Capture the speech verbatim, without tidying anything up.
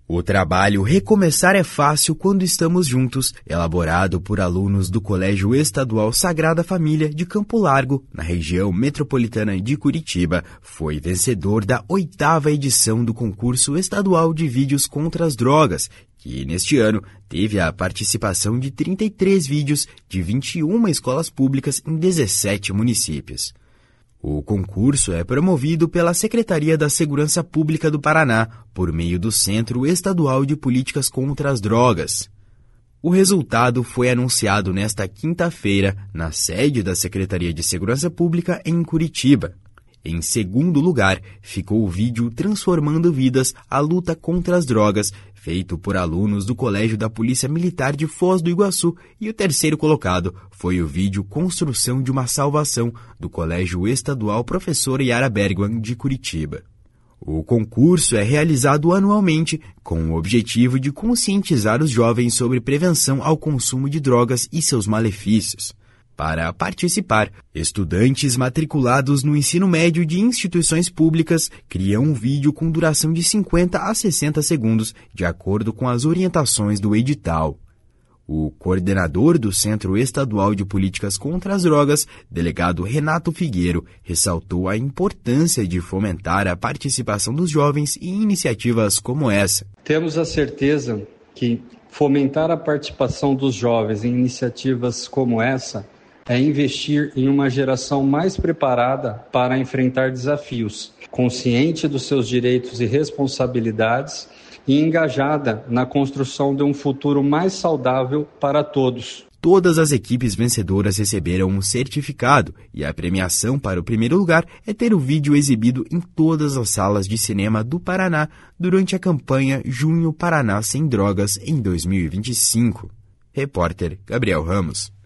O trabalho Recomeçar é Fácil Quando Estamos Juntos, elaborado por alunos do Colégio Estadual Sagrada Família de Campo Largo, na região metropolitana de Curitiba, foi vencedor da oitava edição do concurso estadual de vídeos contra as drogas, que neste ano teve a participação de trinta e três vídeos de vinte e uma escolas públicas em dezessete municípios. O concurso é promovido pela Secretaria da Segurança Pública do Paraná, por meio do Centro Estadual de Políticas contra as Drogas. O resultado foi anunciado nesta quinta-feira, na sede da Secretaria de Segurança Pública em Curitiba. Em segundo lugar, ficou o vídeo Transformando Vidas, a luta contra as drogas, feito por alunos do Colégio da Polícia Militar de Foz do Iguaçu, e o terceiro colocado foi o vídeo Construção de uma Salvação, do Colégio Estadual Professor Yara Bergman, de Curitiba. O concurso é realizado anualmente com o objetivo de conscientizar os jovens sobre prevenção ao consumo de drogas e seus malefícios. Para participar, estudantes matriculados no ensino médio de instituições públicas criam um vídeo com duração de cinquenta a sessenta segundos, de acordo com as orientações do edital. O coordenador do Centro Estadual de Políticas contra as Drogas, delegado Renato Figueiro, ressaltou a importância de fomentar a participação dos jovens em iniciativas como essa. Temos a certeza que fomentar a participação dos jovens em iniciativas como essa é investir em uma geração mais preparada para enfrentar desafios, consciente dos seus direitos e responsabilidades e engajada na construção de um futuro mais saudável para todos. Todas as equipes vencedoras receberam um certificado e a premiação para o primeiro lugar é ter o vídeo exibido em todas as salas de cinema do Paraná durante a campanha Junho Paraná Sem Drogas em dois mil e vinte e cinco. Repórter Gabriel Ramos.